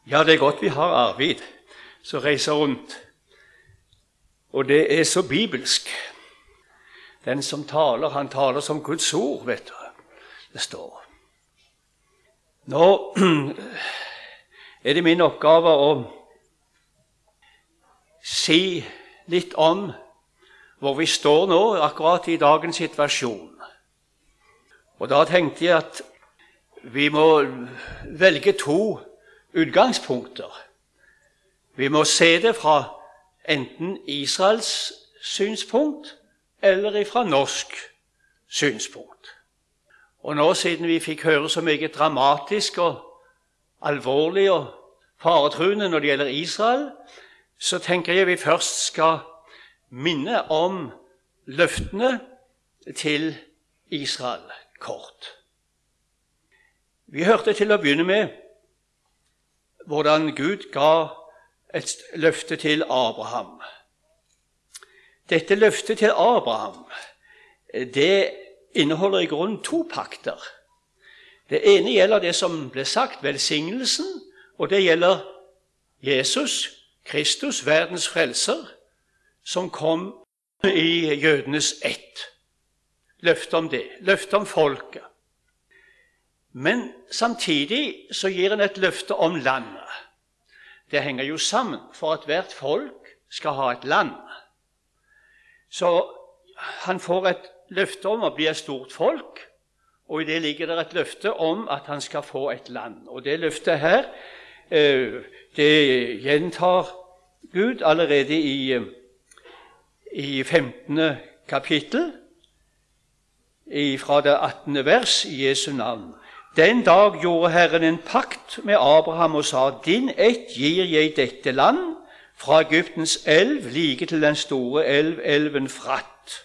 Ja, det er godt vi har Arvid som reiser rundt. Og det er så bibelsk. Den som taler, han taler som Guds ord, vet du. Det står. Nå er det min oppgave å si litt om hvor vi står nå, akkurat i dagens situasjon. Og da tenkte jeg at vi må velge to utgangspunkter. Vi må se det fra enten Israels synspunkt eller fra norsk synspunkt. Og nå, siden vi fikk høre så mye dramatisk og alvorlig og faretruende når det gjelder Israel, så tenker jeg vi først skal minne om løftene til Israel kort. Vi hørte til å begynne med hvordan Gud ga et løfte til Abraham. Dette løftet til Abraham, det inneholder i grunnen to pakter. Det ene gjelder det som ble sagt, velsignelsen, og det gjelder Jesus, Kristus, verdens frelser, som kom i jødenes ett. Løfte om det, løfte om folket. Men samtidig så gir han et løfte om landet. Det henger jo sammen for at hvert folk skal ha et land. Så han får et løfte om å bli et stort folk, og i det ligger det et løfte om at han skal få et land. Og det løftet her, det gjentar Gud allerede i 15. kapittel, fra det 18. vers i Jesu navn. Den dag gjorde Herren en pakt med Abraham og sa, din ett gir jeg dette land, fra Egyptens elv, like til den store elv, elven Frat.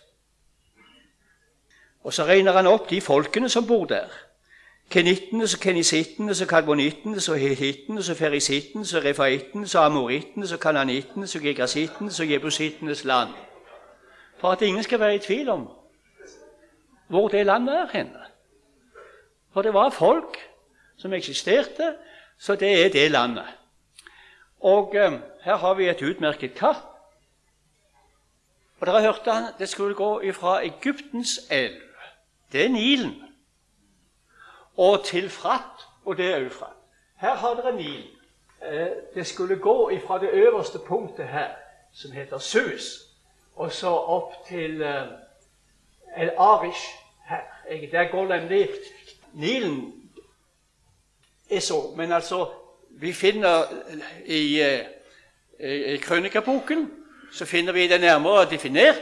Og så regner han opp de folkene som bor der. Kenittene, så kenisittene, så kadmonittene, så hetittene, så ferisittene, så refaittene, så amorittene, så kananittene, så gegrasittene, så jebusittenes land. For at ingen skal være i tvil om hvor det landet er henne. For det var folk som eksisterte, så det er det landet. Og her har vi et utmerket kart. Og dere hørte han, det skulle gå fra Egyptens elv. Det er Nilen. Og til Frat, og det er Eufrat. Her har dere Nilen. Det skulle gå fra det øverste punktet her, som heter Suez, og så opp til El Arish her. Der går nemlig Nilen er så, men altså vi finner i krønikaboken, så finner vi det nærmere definert.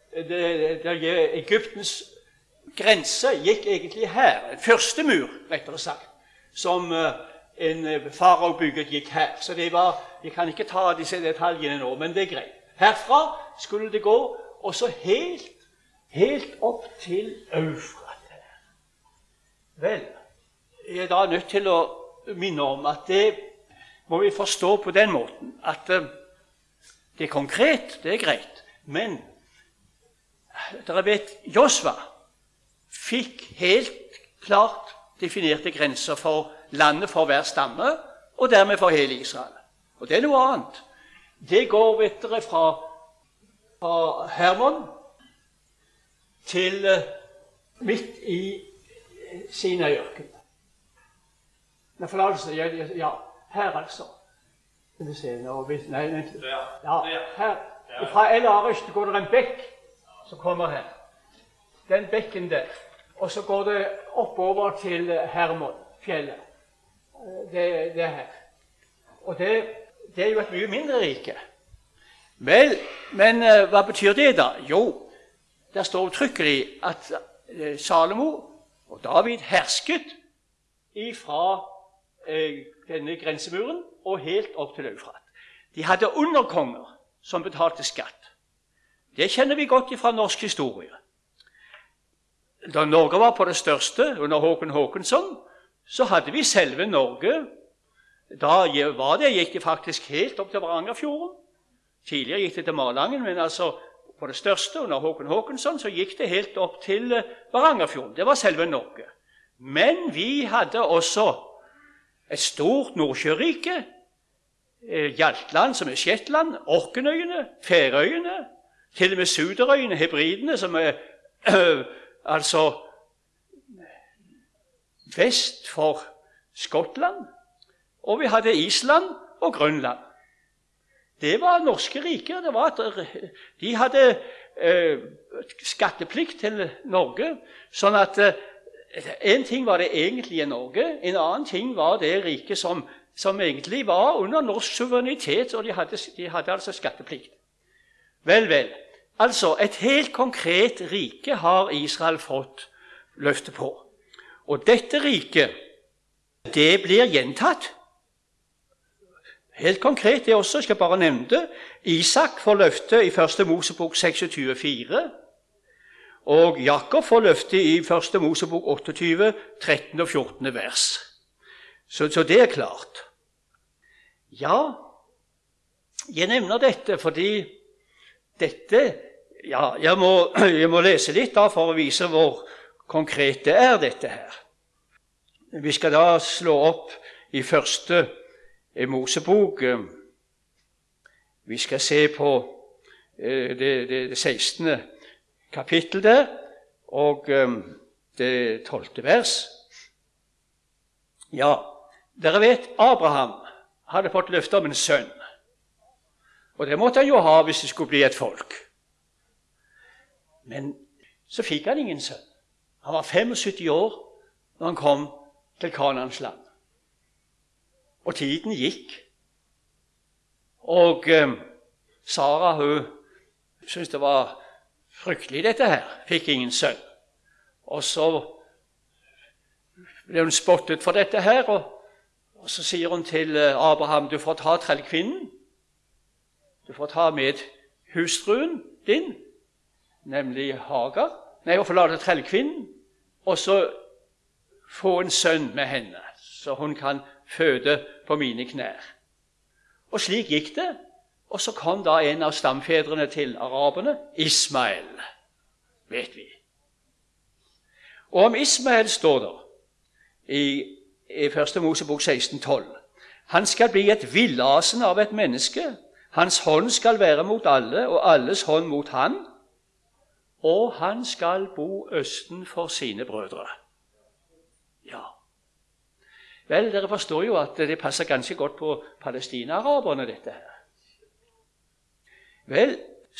Egyptens grense gikk egentlig her, en første mur, rettere sagt, som en farao bygget gikk her. Så det var, vi kan ikke ta disse detaljene nå, men det er greit. Herfra skulle det gå, og så helt opp til Eufrat. Vel, jeg er da nødt til å minne om at det må vi forstå på den måten, at det er konkret, det er greit, men dere vet, Josva fikk helt klart definerte grenser for landet for hver stamme, og dermed for hele Israel. Og det er noe annet. Det går, vet dere, fra Hermon til midt i Sinai-ørkenen. Nei, forlatelse, ja, her altså. Skal vi se, nei, ja, her, fra El Arish går det en bekk som kommer her. Den bekken der. Og så går det oppover til Hermon, fjellet. Det er her. Og det er jo et mye mindre rike. Vel, men hva betyr det da? Jo, der står uttrykkelig at Salomo og David hersket ifra denne grensemuren og helt opp til Eufrat. De hadde underkonger som betalte skatt. Det kjenner vi godt fra norsk historie. Da Norge var på det største under Håkon Håkonsson, så hadde vi selve Norge. Da gikk det faktisk helt opp til Varangerfjorden. Tidligere gikk det til Malangen, men altså på det største under Håkon Håkonsson så gikk det helt opp til Varangerfjorden. Det var selve Norge. Men vi hadde også et stort Nordsjørike Hjaltland, som Shetland, Orknøyene, Færøyene, til og med Suderøyene, Hebridene, som altså vest for Skottland, og vi hadde Island og Grønland. Det var norske riker. De hadde skatteplikt til Norge, sånn at en ting var det egentlige Norge, en annen ting var det riket som egentlig var under norsk suverenitet, og de hadde altså skatteplikt. Vel. Altså, et helt konkret rike har Israel fått løfte på. Og dette riket, det blir gjentatt. Helt konkret det også, jeg skal bare nevne det. Isak får løfte i 1. Mosebok 26,4, og Jakob får løfte i 1. Mosebok 28, 13 og 14 vers. Så det er klart. Ja, jeg nevner dette fordi dette, ja, jeg må lese litt da for å vise hvor konkret det er dette her. Vi skal da slå opp i 1. Mosebok. Vi skal se på det 16. kapittel der, og det 12. vers. Ja, dere vet, Abraham hadde fått løfte om en sønn. Og det måtte han jo ha hvis det skulle bli et folk. Men så fikk han ingen sønn. Han var 75 år når han kom til Kanaans land. Og tiden gikk. Og Sara, hun syntes det var fryktelig dette her. Fikk ingen sønn. Og så ble hun spottet for dette her, og så sier hun til Abraham, du får ta trellkvinnen. Du får ta med hustruen din, nemlig Hagar. Nei, og forlate trellkvinnen, og så få en sønn med henne, så hun kan føde på mine knær. Og slik gikk det, og så kom da en av stamfedrene til araberne, Ismael, vet vi. Og om Ismael står der i 1. Mosebok 16,12. Han skal bli et villasen av et menneske. Hans hånd skal være mot alle, og alles hånd mot han. Og han skal bo østen for sine brødre. Ja. Vel, dere forstår jo at det passer ganske godt på palestina-araberne, dette her. Vel,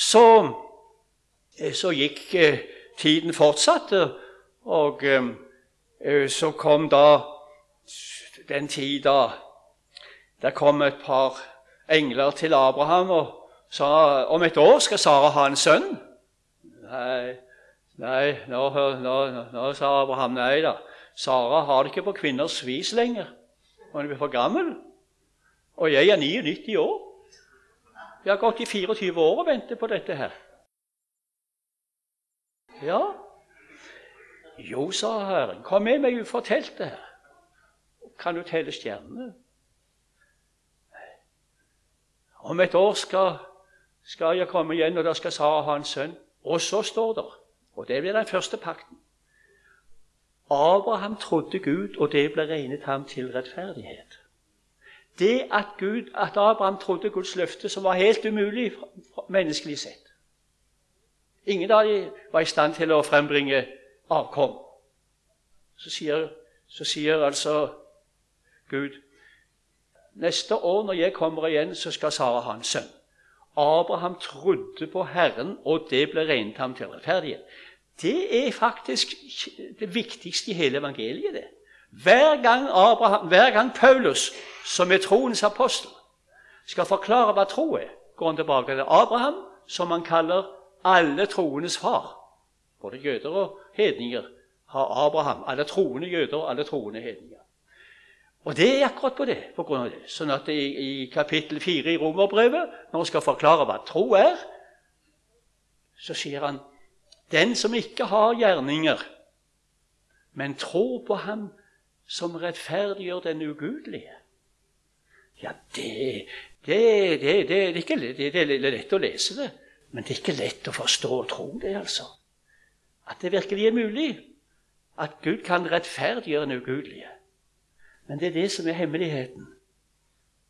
så gikk tiden fortsatt, og så kom da den tid da der kom et par engler til Abraham og sa, om et år skal Sara ha en sønn. Nei, nå sa Abraham, nei da. Sara har det ikke på kvinners vis lenger. Hun blir for gammel. Og jeg er 99 år. Jeg har gått i 24 år og ventet på dette her. Ja. Jo, sa Herren, kom med meg og fortell det her. Kan du telle stjernene? Om et år skal jeg komme igjen, og da skal Sara ha en sønn. Og så står det, og det blir den første pakten. Abraham trodde Gud, og det ble regnet ham til rettferdighet. Det at Abraham trodde Guds løfte, som var helt umulig menneskelig sett. Ingen av dem var i stand til å frembringe avkom. Så sier altså Gud, neste år når jeg kommer igjen, så skal Sara ha en sønn. Abraham trodde på Herren, og det ble regnet ham til rettferdighet. Det er faktisk det viktigste i hele evangeliet, det. Hver gang Paulus, som er troens apostel, skal forklare hva tro er, går han tilbake til Abraham, som han kaller alle troenes far. Både jøder og hedninger har Abraham, alle troende jøder og alle troende hedninger. Og det er akkurat på grunn av det. Sånn at i kapittel 4 i Romerbrevet, når han skal forklare hva tro er, så sier han, den som ikke har gjerninger, men tror på ham som rettferdiggjør den ugudelige. Ja, det er ikke lett å lese det, men det er ikke lett å forstå og tro det, altså. At det virkelig er mulig, at Gud kan rettferdiggjøre den ugudelige. Men det er det som er hemmeligheten.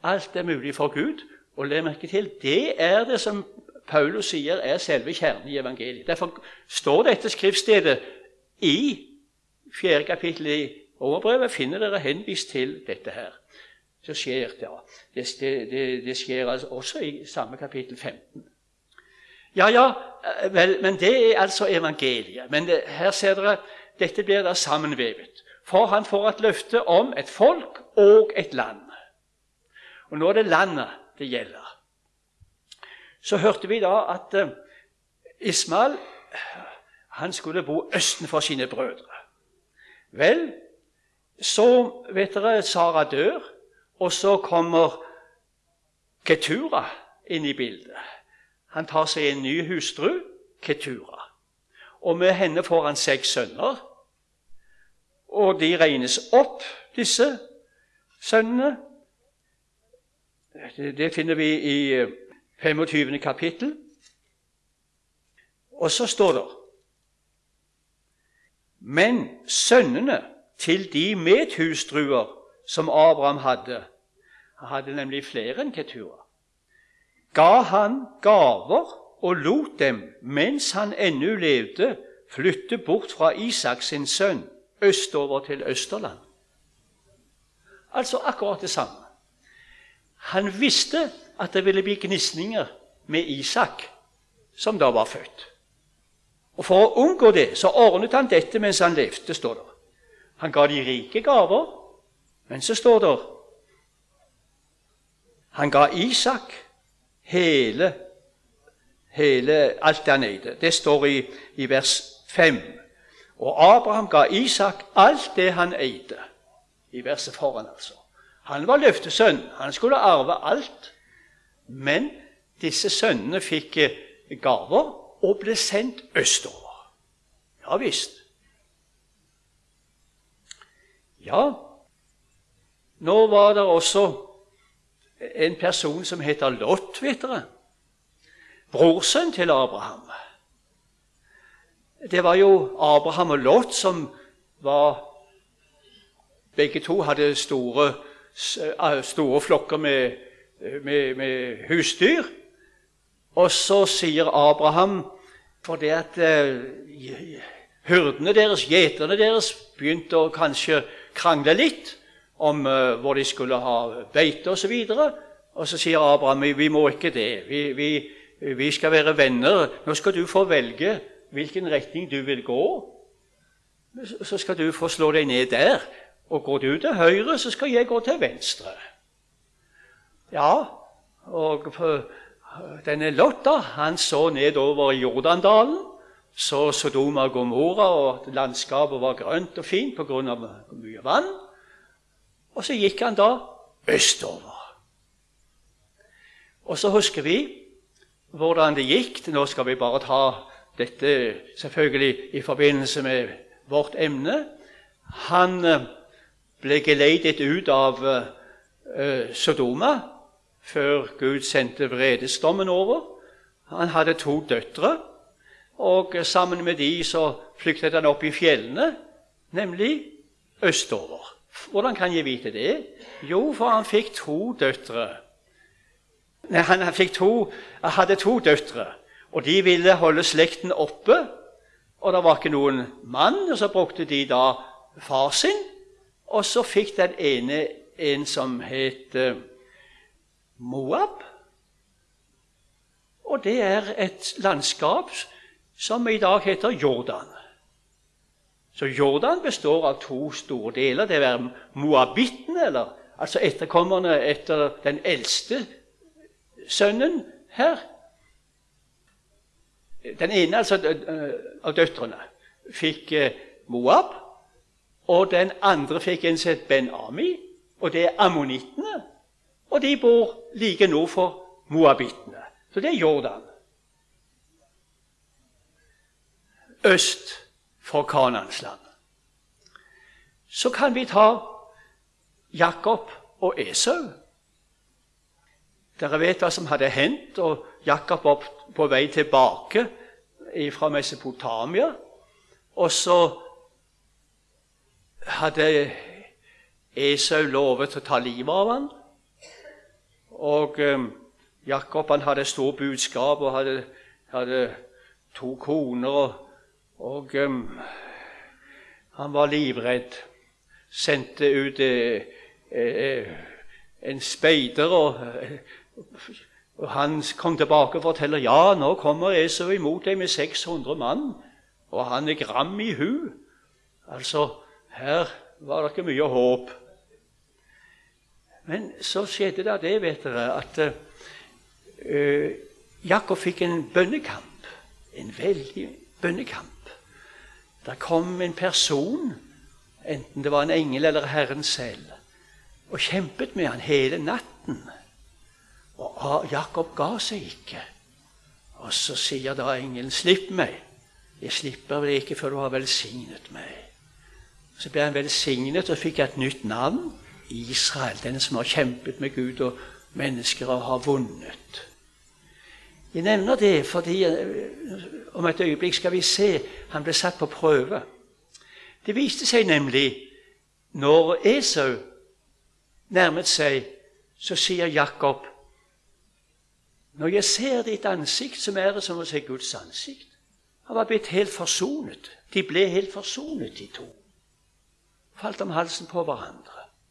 alt er mulig for Gud. Og legg merke til, det er det som Paulus sier er selve kjernen i evangeliet. Derfor står dette skriftstedet i 4. kapittel i Romerbrevet, finner dere henvist til dette her. Så skjer det, ja. Det skjer altså også i samme kapittel 15. Ja, vel, men det er altså evangeliet. Men her ser dere, dette blir da sammenvevet. For han får et løfte om et folk og et land. Og nå er det landet det gjelder. Så hørte vi da at Ismael, han skulle bo østen for sine brødre. Vel, så vet dere, Sara dør, og så kommer Ketura inn i bildet. Han tar seg en ny hustru, Ketura. Og med henne får han 6 sønner. Og de regnes opp, disse sønnene. Det finner vi i 25. kapittel. Og så står det: men sønnene til de medhustruer som Abraham hadde, han hadde nemlig flere enn Ketura, ga han gaver og lot dem, mens han ennå levde, flytte bort fra Isak sin sønn, østover til Østerland. Altså akkurat det samme. Han visste at det ville bli gnisninger med Isak, som da var født. Og for å unngå det, så ordnet han dette mens han levde, står det. Han ga de rike gaver, men så står det han ga Isak alt det han eide. Det står i vers 5. Og Abraham ga Isak alt det han eide. I verset foran, altså. Han var løftesønn. Han skulle arve alt. Men disse sønnene fikk gaver og ble sendt østover. Ja visst. Ja, nå var det også en person som heter Lot, vet dere. Brorsønn til Abraham. Det var jo Abraham og Lot som var, begge to hadde store flokker med husdyr. Og så sier Abraham, for det at hyrdene deres, gjeterne deres, begynte å kanskje krangle litt om hvor de skulle ha beite og så videre. Og så sier Abraham, vi må ikke det. Vi skal være venner. Nå skal du få velge hvilken retning du vil gå. Så skal du få slå deg ned der. Og går du til høyre, så skal jeg gå til venstre. Ja, og denne Lot da, han så nedover i Jordandalen, så Sodoma og Gomorra, og landskapet var grønt og fint på grunn av mye vann. Og så gikk han da østover. Og så husker vi hvordan det gikk. Nå skal vi bare ta dette selvfølgelig i forbindelse med vårt emne. Han ble geleidet ut av Sodoma før Gud sendte vredesdommen over. Han hadde 2 døtre, og sammen med de så flyktet han opp i fjellene, nemlig østover. Hvordan kan jeg vite det? Jo, for han fikk 2 døtre. Nei, han hadde 2 døtre, og de ville holde slekten oppe, og det var ikke noen mann, og så brukte de da far sin, og så fikk den ene en som het Moab, og det er et landskap som i dag heter Jordan. Så Jordan består av 2 store deler. Det er Moabittene, altså etterkommerne etter den eldste sønnen her. Den ene altså av døtrene fikk Moab, og den andre fikk en som het Ben-Ami, og det er ammonittene, og de bor like nord for Moabittene. Så det er Jordan. Øst for Kanaans land. Så kan vi ta Jakob og Esau. Dere vet hva som hadde hendt, og Jakob var på vei tilbake fra Mesopotamia, og så hadde Esau lovet å ta livet av han. Og Jakob han hadde stort budskap og hadde 2 koner, og han var livredd. Sendte ut en speider, og han kom tilbake og forteller, ja, nå kommer Esau imot deg med 600 mann, og han er gram i hu. Altså, her var det ikke mye håp. Men så skjedde det, vet dere, at Jakob fikk en bønnekamp, en veldig bønnekamp. Der kom en person, enten det var en engel eller Herren selv, og kjempet med han hele natten. Og Jakob ga seg ikke. Og så sier da engelen, slipp meg. Jeg slipper vel ikke før du har velsignet meg. Så ble han velsignet og fikk et nytt navn, Israel, den som har kjempet med Gud og mennesker og har vunnet. Jeg nevner det fordi om et øyeblikk skal vi se han ble satt på prøve. Det viste seg nemlig, når Esau nærmet seg, så sier Jakob, når jeg ser ditt ansikt, så er det som å se Guds ansikt. Han var blitt helt forsonet. De ble helt forsonet, de to. Falt om halsen på hverandre.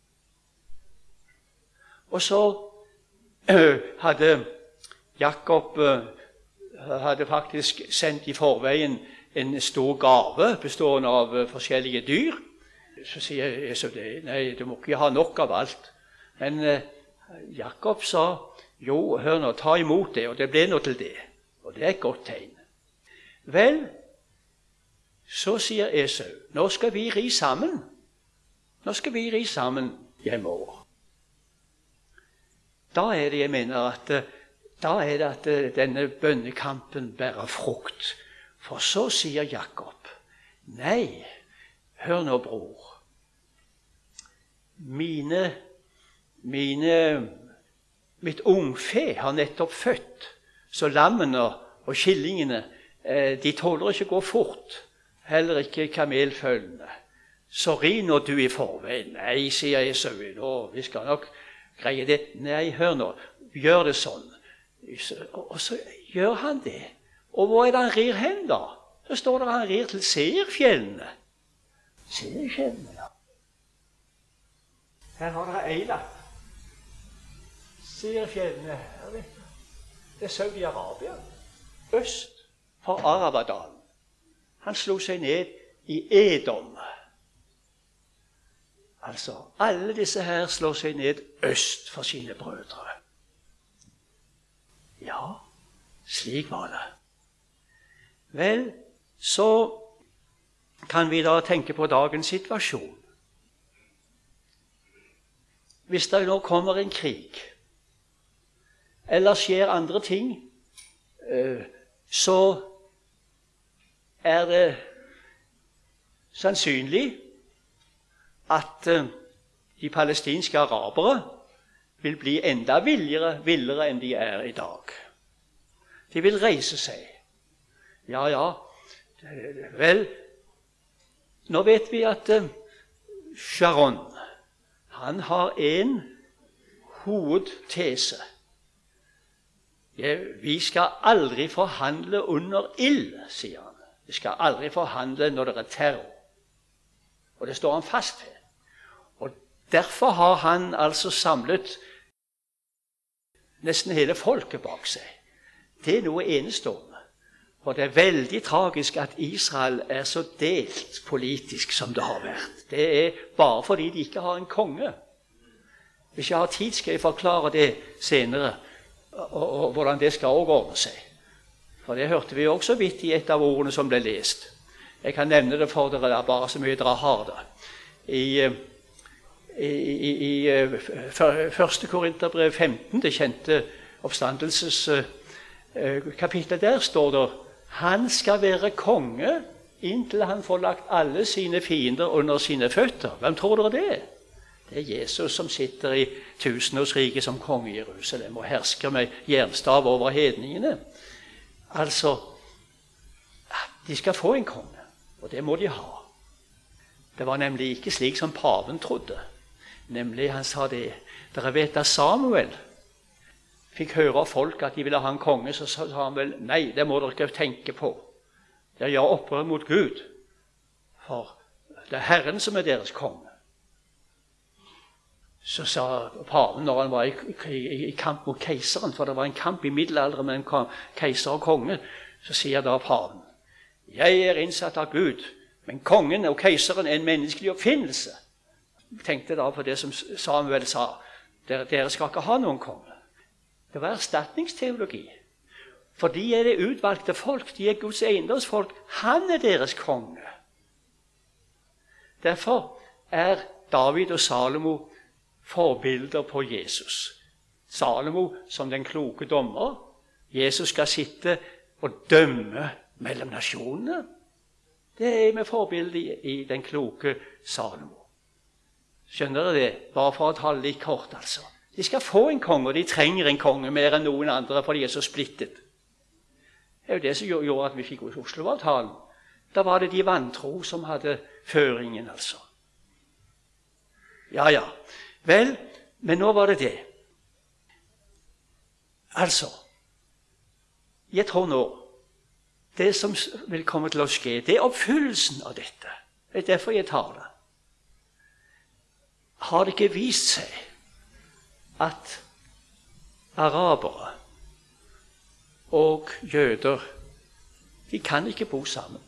Og så hadde Jakob faktisk sendt i forveien en stor gave bestående av forskjellige dyr. Så sier Esau det, nei, du må ikke ha nok av alt. Men Jakob sa, jo, hør nå, ta imot det, og det ble noe til det. Og det er et godt tegn. Vel, så sier Esau, nå skal vi ri sammen. Nå skal vi ri sammen hjemover. Da er det, jeg mener, at denne bønnekampen bærer frukt. For så sier Jakob, nei, hør nå, bror. Mitt ungfe har nettopp født, så lammene og kyllingene, de tåler ikke gå fort, heller ikke kamelfølgene. Så ri nå du i forveien. Nei, sier Esau, nå, vi skal nok greie det. Nei, hør nå, gjør det sånn. Og så gjør han det. Og hvor er det han rir hen da? Så står det han rir til Seirfjellene. Seirfjellene, ja. Her har dere Eilat. Seirfjellene, det er Saudi-Arabia. Øst for Arabadalen. Han slo seg ned i Edom. Altså, alle disse her slår seg ned øst for sine brødre. Ja, slik var det. Vel, så kan vi da tenke på dagens situasjon. Hvis det nå kommer en krig, eller skjer andre ting, så er det sannsynlig at de palestinske arabere vil bli enda villere enn de er i dag. De vil reise seg. Ja, vel, nå vet vi at Sharon, han har en hovedtese. Vi skal aldri forhandle under ild, sier han. Vi skal aldri forhandle når det er terror. Og det står han fast ved. Og derfor har han altså samlet nesten hele folket bak seg. Det er noe enestående. Og det er veldig tragisk at Israel er så delt politisk som det har vært. Det er bare fordi de ikke har en konge. Hvis jeg har tid, skal jeg forklare det senere, og hvordan det skal ordne seg. For det hørte vi også vidt i et av ordene som ble lest. Jeg kan nevne det for dere bare så mye dere har det. I 1. Korinterbrev 15, det kjente oppstandelseskapitlet, der står det: han skal være konge inntil han får lagt alle sine fiender under sine føtter. Hvem tror dere det? Det er Jesus som sitter i tusenårsriket som konge i Jerusalem og hersker med jernstav over hedningene. Altså, de skal få en konge, og det må de ha. Det var nemlig ikke slik som paven trodde. Nemlig, han sa det, dere vet da Samuel, fikk høre av folk at de ville ha en konge, så sa han vel, nei, det må dere ikke tenke på. Dere gjør opprør mot Gud, for det er Herren som er deres konge. Så sa paven når han var i kamp mot keiseren, for det var en kamp i middelalderen mellom keiser og konge, så sier da paven, jeg er innsatt av Gud, men kongen og keiseren er en menneskelig oppfinnelse. Jeg tenkte da på det som Samuel sa, dere skal ikke ha noen konge. Det var erstatningsteologi. For de er det utvalgte folk, de er Guds eiendomsfolk, han er deres konge. Derfor er David og Salomo forbilder på Jesus. Salomo som den kloke dommer. Jesus skal sitte og dømme mellom nasjonene. Det er med forbildet i den kloke Salomo. Skjønner dere det? Bare for å ta det litt kort, altså. De skal få en konge, og de trenger en konge mer enn noen andre, for de er så splittet. Det er jo det som gjorde at vi fikk Oslo-avtalen. Da var det de vantro som hadde føringen, altså. Ja, ja. Vel, men nå var det det. Altså, jeg tror nå, det som vil komme til å skje, det er oppfyllelsen av dette. Det er derfor jeg tar det. Har det ikke vist seg at arabere og jøder, de kan ikke bo sammen?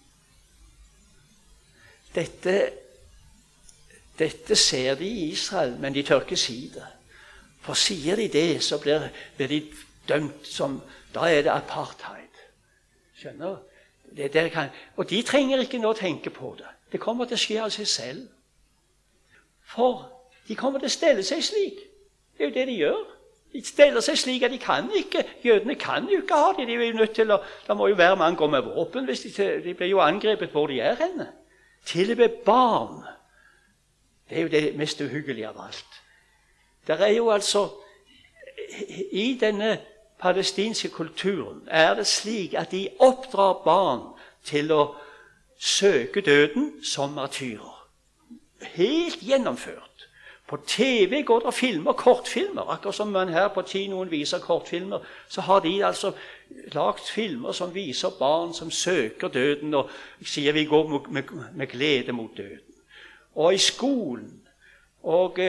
Dette ser de i Israel, men de tør ikke si det. For sier de det, så blir de dømt som, da er det apartheid. Skjønner? Og de trenger ikke nå tenke på det. Det kommer til å skje av seg selv. For de kommer til å stelle seg slik. Det er jo det de gjør. De steller seg slik at de kan ikke. Jødene kan jo ikke ha det. De er jo nødt til å, da må jo hver mann gå med våpen. Hvis de blir jo angrepet hvor de er henne. Til og med barn. Det er jo det mest uhyggelige av alt. Det er jo altså, i denne palestinske kulturen er det slik at de oppdrar barn til å søke døden som martyrer. Helt gjennomført. På TV går det filmer, kortfilmer. Akkurat som man her på kinoen viser kortfilmer, så har de altså lagt filmer som viser barn som søker døden og sier vi går med glede mot døden. Og i skolen, og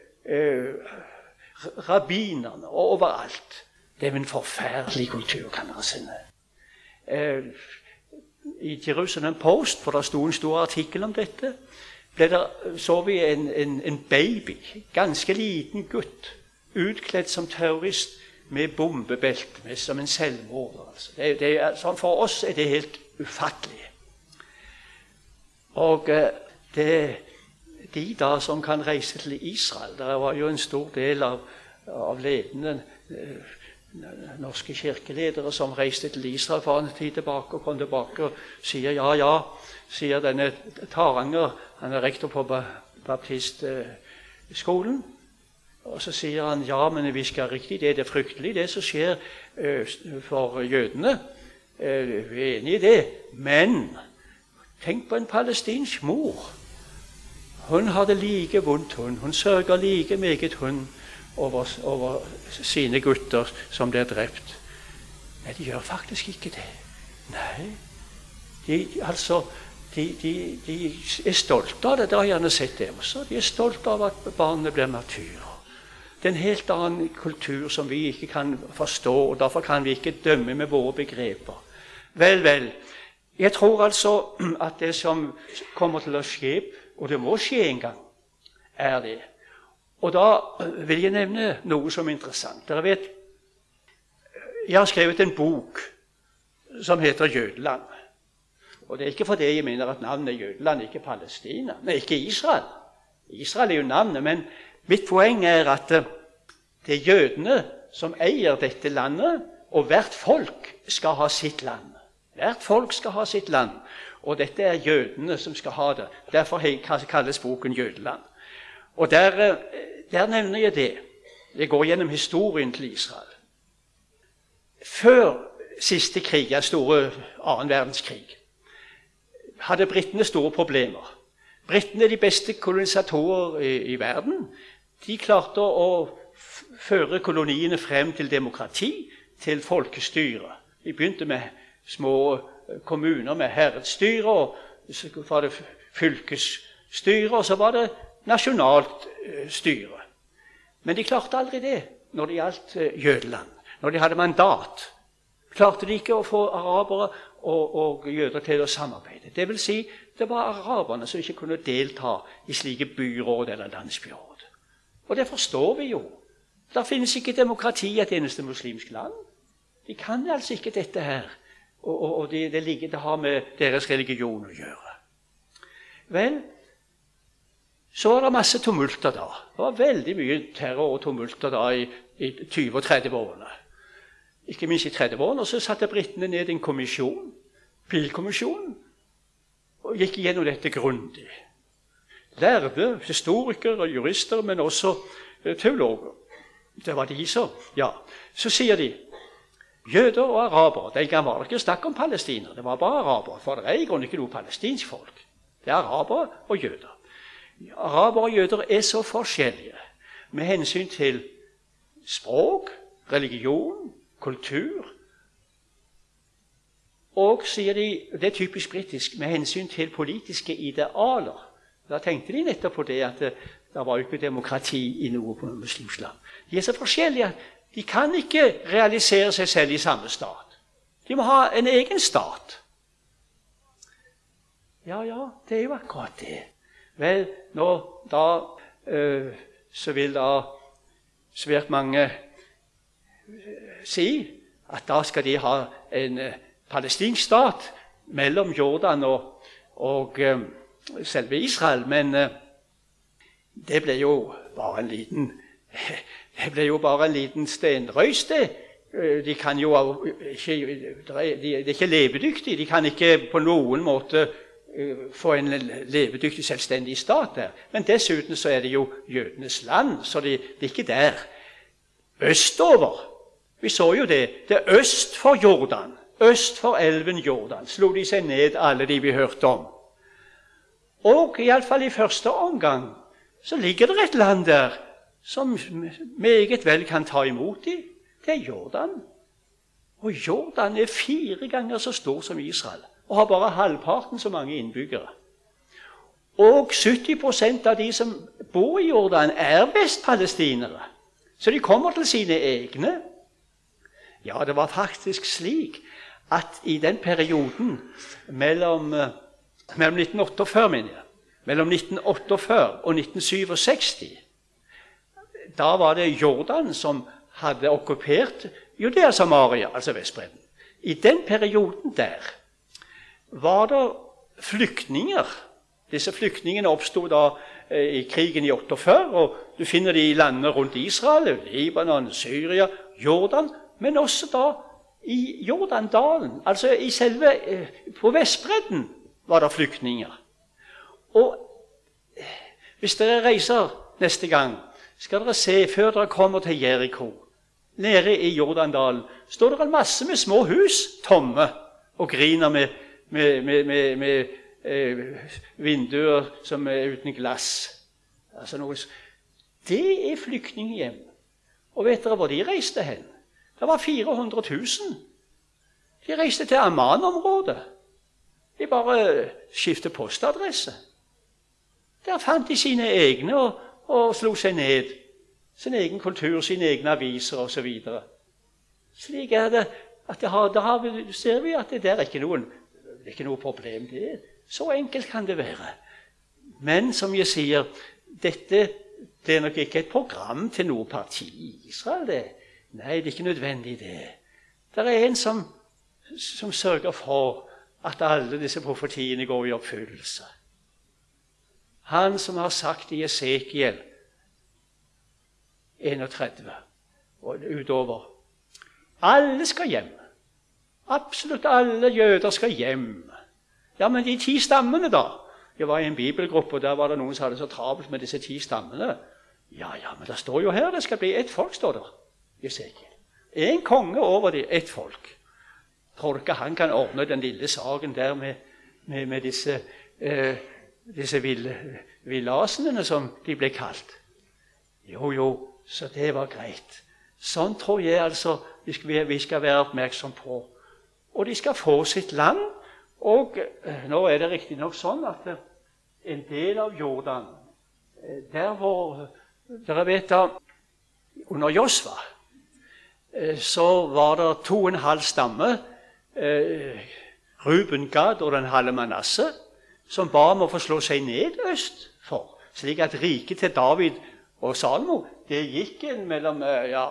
rabbinerne, og overalt. Det er en forferdelig kultur, kan dere sinne. I Jerusalem Post, for det sto en stor artikkel om dette, så vi en baby, ganske liten gutt, utkledd som terrorist med bombebelte, som en selvmorder. Altså. Sånn for oss er det helt ufattelig. Og de da som kan reise til Israel, det var jo en stor del av ledende norske kirkeledere som reiste til Israel for en tid tilbake og kom tilbake og sier ja, sier denne Taranger, han er rektor på baptistskolen, og så sier han ja, men vi skal riktig, det er fryktelig det som skjer for jødene, vi er enige i det, men tenk på en palestinsk mor. Hun har det like vondt, hun sørger like meget hun over sine gutter som blir drept. Nei, de gjør faktisk ikke det. Nei, de er stolte av det, det har jeg gjerne sett det også. De er stolte av at barna blir martyrer. Det er en helt annen kultur som vi ikke kan forstå, og derfor kan vi ikke dømme med våre begreper. Vel, jeg tror altså at det som kommer til å skje, og det må skje en gang, er det. Og da vil jeg nevne noe som er interessant. Dere vet, jeg har skrevet en bok som heter Jødeland. Og det er ikke fordi jeg mener at navnet er Jødeland, ikke Palestina, nei, ikke Israel. Israel er jo navnet, men mitt poeng er at det er jødene som eier dette landet, og hvert folk skal ha sitt land. Hvert folk skal ha sitt land, og dette er jødene som skal ha det. Derfor kalles boken Jødeland. Og der nevner jeg det. Jeg går gjennom historien til Israel. Før siste krig, den store 2. verdenskrig, hadde britene store problemer. Britene er de beste kolonisatorer i verden. De klarte å føre koloniene frem til demokrati, til folkestyre. Vi begynte med små kommuner med herredsstyre, og så var det fylkesstyre, og så var det nasjonalt styre. Men de klarte aldri det når det gjaldt Jødeland. Når de hadde mandat, klarte de ikke å få arabere og jøder til å samarbeide. Det vil si, det var araberne som ikke kunne delta i slike byråd eller landsbyråd. Og det forstår vi jo. Det finnes ikke demokrati i et eneste muslimsk land. De kan altså ikke dette her, og det har med deres religion å gjøre. Vel, så var det masse tumulter da. Det var veldig mye terror og tumulter da i 20- og 30-årene. Ikke minst i 30-årene, så satte britene ned en kommisjon, Peel-kommisjonen, og gikk gjennom dette grundig. Lærde, historikere, jurister, men også teologer. Det var de som, ja. Så sier de, jøder og arabere, den gang var det ikke snakk om palestiner, det var bare arabere, for det er i grunnen ikke noe palestinsk folk. Det er arabere og jøder. Arabere og jøder er så forskjellige med hensyn til språk, religion, kultur, og, sier de, det er typisk britisk, med hensyn til politiske idealer. Da tenkte de nettopp på det at det var jo ikke demokrati i noe på muslimsk land. De er så forskjellige at de kan ikke realisere seg selv i samme stat. De må ha en egen stat. Ja, det er jo akkurat det. Vel, så vil da svært mange si at da skal de ha en palestinsk stat mellom Jordan og selve Israel, men det ble jo bare en liten stenrøys, det. De kan jo ikke, de er ikke levedyktige, de kan ikke på noen måte få en levedyktig, selvstendig stat der. Men dessuten så er det jo jødenes land, så det er ikke der. Østover, vi så jo det, det er øst for Jordan, øst for elven Jordan, slo de seg ned alle de vi hørte om. Og i alle fall i første omgang så ligger det et land der som meget vel kan ta imot dem. Det er Jordan. Og Jordan er 4 ganger så stor som Israel, og har bare halvparten så mange innbyggere. Og 70% av de som bor i Jordan er vestpalestinere, så de kommer til sine egne. Ja, det var faktisk slik at i den perioden mellom 1948, mellom 1948 og 1967, da var det Jordan som hadde okkupert Judea Samaria, altså Vestbredden. I den perioden der var det flyktninger. Disse flyktningene oppstod da i krigen i 48, og du finner de i landene rundt Israel, Libanon, Syria, Jordan, men også da i Jordandalen, altså i selve, på Vestbredden var det flyktninger. Og hvis dere reiser neste gang, skal dere se, før dere kommer til Jericho, nede i Jordandalen, står det en masse med små hus, tomme, og griner med vinduer som er uten glass. Altså det er flyktninghjem. Og vet dere hvor de reiste hen? Det var 400 000. De reiste til Amman-området. De bare skiftet postadresse. Der fant de sine egne og slo seg ned. Sin egen kultur, sine egne aviser osv. Slik er det at ser vi at det der er ikke noe problem. Så enkelt kan det være. Men som jeg sier, det er nok ikke et program til noe parti i Israel. Nei, det er ikke nødvendig det. Det er en som sørger for at alle disse profetiene går i oppfyllelse. Han som har sagt i Esekiel 31 og utover, alle skal hjem. Absolutt alle jøder skal hjem. Ja, men de 10 stammene da? Jeg var i en bibelgruppe, og der var det noen som hadde så travelt med disse 10 stammene. Ja, men det står jo her, det skal bli ett folk, står der. Esekiel. En konge over det, ett folk. Tror du ikke han kan ordne den lille saken der med disse villasene som de ble kalt? Jo, Så det var greit. Sånn tror jeg altså vi skal være oppmerksom på. Og de skal få sitt land, og nå er det riktig nok sånn at en del av Jordan, der hvor dere vet da, under Josva, så var det 2,5 stamme, Ruben, Gad og den halve Manasse, som ba om å få slå seg ned øst for, slik at riket til David og Salomo, det gikk mellom,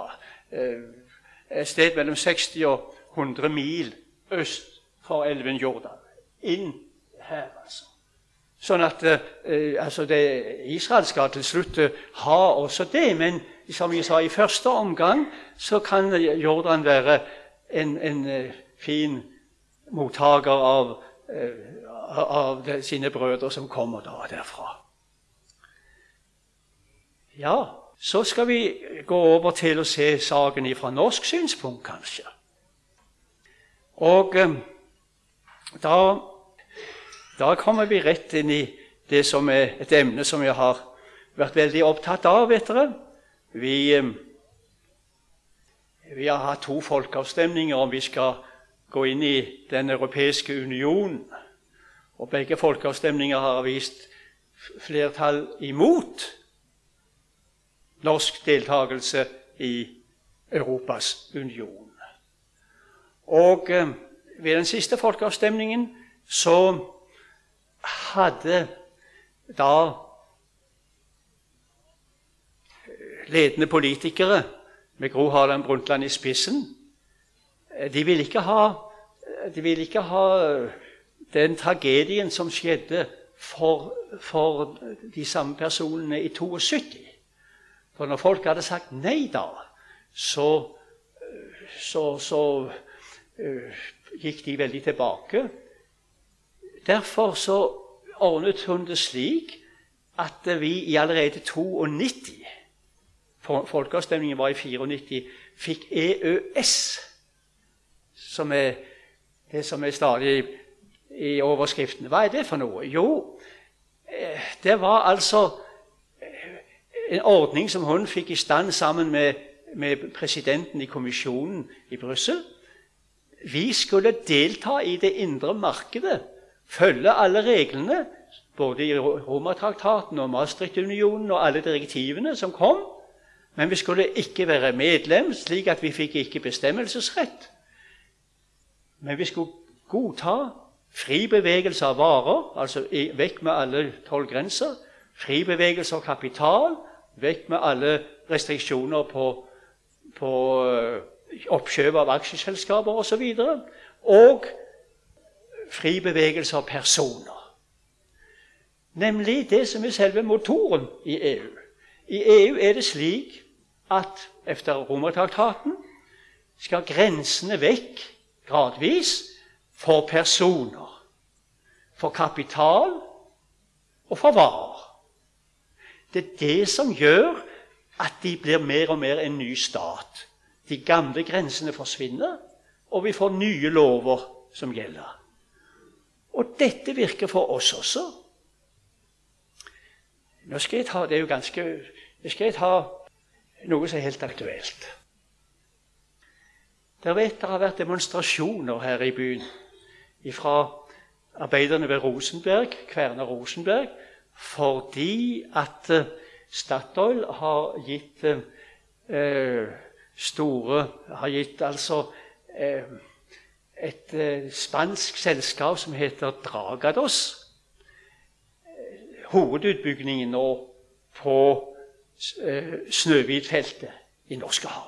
et sted mellom 60 og 100 mil øst for elven Jordan, inn her altså. Sånn at Israel skal til slutt ha også det, men som jeg sa, i første omgang så kan Jordan være en fin mottaker av sine brødre som kommer da derfra. Ja, så skal vi gå over til å se saken fra norsk synspunkt, kanskje. Og da kommer vi rett inn i det som er et emne som jeg har vært veldig opptatt av, vet dere. Vi har hatt 2 folkeavstemninger om vi skal gå inn i den europeiske unionen. Og begge folkeavstemninger har vist flertall imot norsk deltakelse i Europas union. Og ved den siste folkeavstemningen så hadde da ledende politikere med Gro Harlem Brundtland i spissen, de ville ikke ha den tragedien som skjedde for de samme personene i 72. For når folk hadde sagt nei da, så gikk de veldig tilbake. Derfor så ordnet hun det slik at vi i allerede 92, folkeavstemningen var i 94, fikk EØS, som er det som er stadig i overskriften. Hva er det for noe? Jo, det var altså en ordning som hun fikk i stand sammen med presidenten i kommisjonen i Brussel. Vi skulle delta i det indre markedet, følge alle reglene, både i Romatraktaten og Maastricht-unionen og alle direktivene som kom, men vi skulle ikke være medlem, slik at vi fikk ikke bestemmelsesrett. Men vi skulle godta fri bevegelse av varer, altså vekk med alle tollgrenser, fri bevegelse av kapital, vekk med alle restriksjoner på oppkjøp av aksjeselskaper og så videre, og fri bevegelse av personer. Nemlig det som er selve motoren i EU. I EU er det slik at efter Romatraktaten skal grensene vekk gradvis for personer, for kapital og for varer. Det er det som gjør at de blir mer og mer en ny stat. De gamle grensene forsvinner, og vi får nye lover som gjelder. Og dette virker for oss også. Nå skal jeg ta, noe som er helt aktuelt. Det har vært demonstrasjoner her i byen fra arbeiderne ved Rosenberg, Kverner Rosenberg, fordi at Statoil har gitt et spansk selskap som heter Dragados, hovedutbyggingen nå på Snøhvitfeltet i Norskehavet.